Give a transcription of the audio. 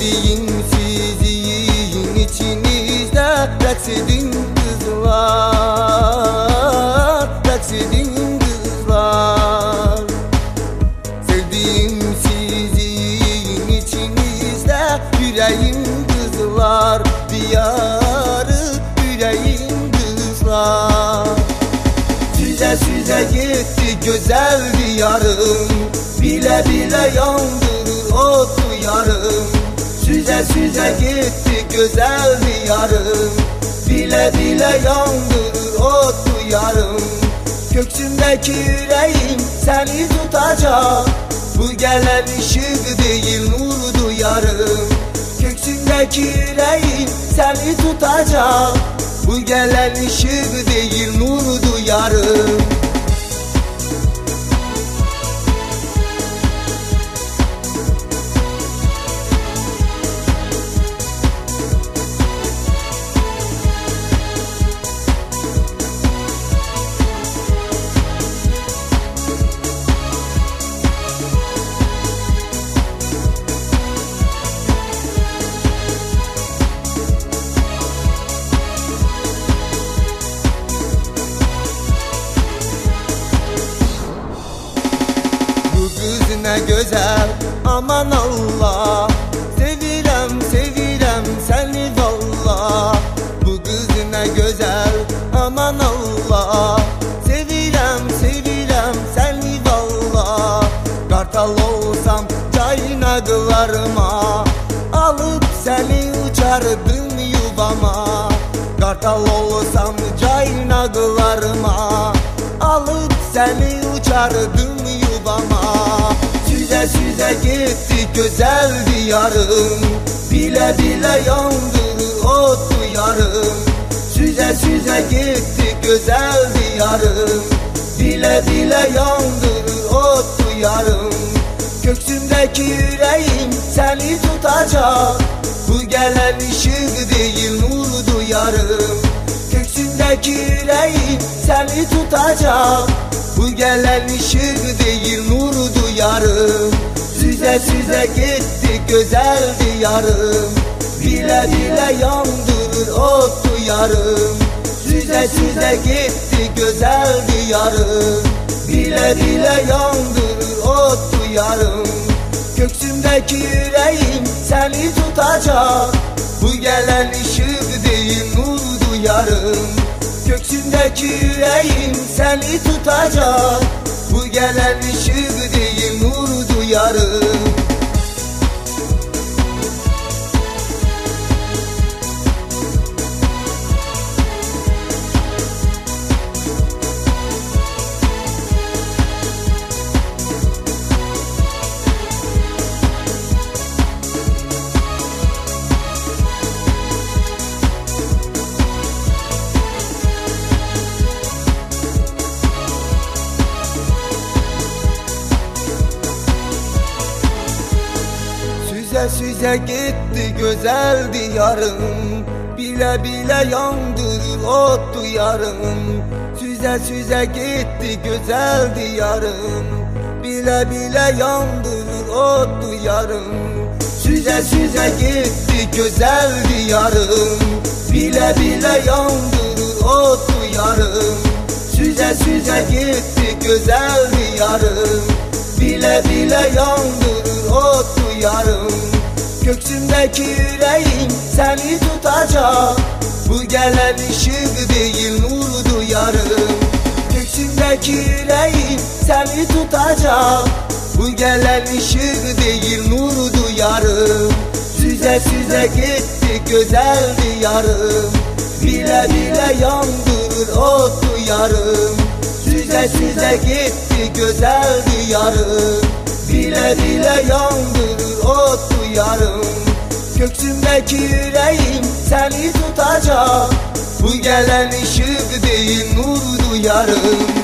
Sevdiğim sizin içinizde raks edin kızlar, raks edin kızlar. Sevdiğim sizin içinizde yüreğim kızlar, diyarı yüreğim kızlar. Süze süze gitti güzel diyarım, bile bile yandırır o duyarım. Süze süze gitti güzel diyarım, bile bile yandırır o duyarım. Göksümdeki yüreğim seni tutacak, bu gelen ışık değil nur duyarım. Göksümdeki yüreğim seni tutacak, bu gelen ışık değil nur duyarım. Ne güzel aman Allah, sevirem sevirem seni valla. Bu kız ne güzel aman Allah, sevirem sevirem seni valla. Kartal olsam caynaklarıma alıp seni uçardım yuvama. Kartal olsam caynaklarıma alıp seni uçardım yuvama. Süze süze gitti güzel diyarım, bile bile yandırır o duyarım. Süze süze gitti güzel diyarım, bile bile yandırır o duyarım. Göksümdeki yüreğim seni tutacak, bu gelen ışık değil nur duyarım. Göksümdeki yüreğim seni tutacak, bu gelen ışık değil nur duyarım. Süze süze gitti güzel diyarım, bile bile yandırır o duyarım. Süze süze gitti güzel diyarım, bile bile yandırır o duyarım. Göksümdeki yüreğim seni tutacak, bu gelen ışık değil nur duyarım. Göksümdeki yüreğim seni tutacak, bu gelen ışık değil nur duyarım. Süze süze gitti güzel diyarım, bile bile yandırır o duyarım. Süze süze gitti güzel diyarım, bile bile yandırır o duyarım. Süze süze gitti güzel diyarım, bile bile yandırır o duyarım. Süze süze gitti güzel diyarım, bile bile yandırır o duyarım. Göksümdeki yüreğim seni tutacak, bu gelen ışık değil nur duyarım. Göksümdeki yüreğim seni tutacak, bu gelen ışık değil nur duyarım. Süze süze gitti güzel diyarım, bile bile yandırır o duyarım. Süze süze gitti güzel diyarım, bile bile yandırır o duyarım. Göksümdeki yüreğim seni tutacak, bu gelen ışık değil nur duyarım.